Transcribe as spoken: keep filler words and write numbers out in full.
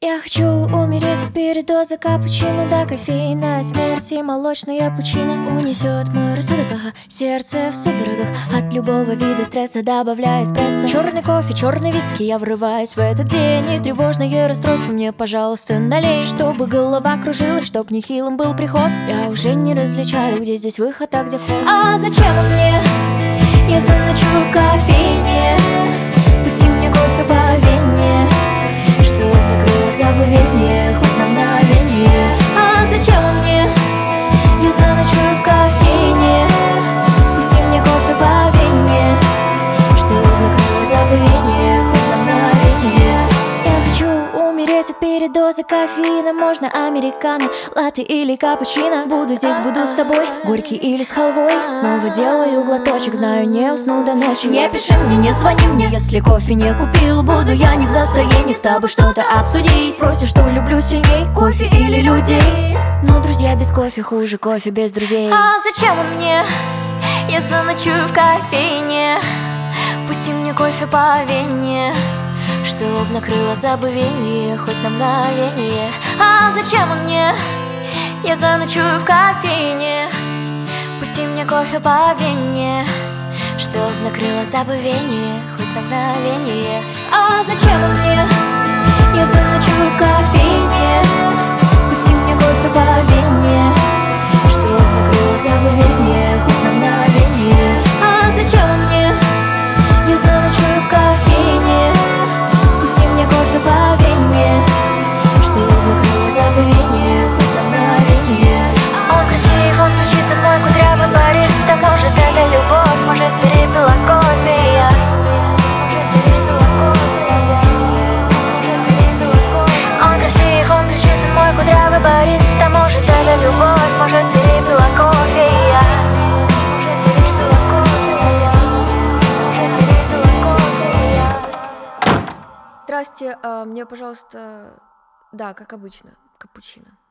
Я хочу умереть от передоза капучино до кофеина. Смерти молочная пучина унесет мой рассудок, ага. Сердце в судорогах от любого вида стресса, добавляя эспрессо. Черный кофе, черный виски, я врываюсь в этот день. И тревожное расстройство мне, пожалуйста, налей. Чтобы голова кружилась, чтоб нехилым был приход. Я уже не различаю, где здесь выход, а где вход. А зачем он мне? Я заночую в кофейне. Пусти мне кофе по вене, чтоб накрыло забвение хоть на мгновение. А зачем он мне? Я заночую в кофейне. Пусти мне кофе по вене, чтоб накрыло забвение хоть на мгновение. Я хочу умереть от передоза кофеина. Можно американо, латте или капучино. Буду здесь, буду с собой, горький или с халвой. Снова делаю глоточек, знаю, не усну до ночи. Не пиши мне, не звони мне, если кофе не купил. Буду я не в настроении с тобой что-то обсудить. Спросишь, что люблю сильней, кофе или людей. Но друзья без кофе хуже кофе без друзей. А зачем он мне? Я заночую в кофейне. Пусти мне кофе по вене, чтоб накрыло забвение хоть на мгновение. А зачем он мне? Я заночую в кофейне. Пусти мне кофе по вене, чтоб накрыло забвение хоть на мгновение. А зачем он мне? Я заночую в кофейне. Пусти мне кофе по вене, чтоб накрыло забвение хоть на мгновение. А зачем он мне? Я заночую в кофейне. Пусти мне кофе по вене, чтоб накрыло забвение хоть на мгновение. Он красив, он чистит мой кудрявый бариста. Может, это любовь, может, перепила кофе я. Он красив, он чистит мой кудрявый бариста. Может, это любовь, может, перепила кофе я. Здрасте, а, мне, пожалуйста, да, как обычно, капучино.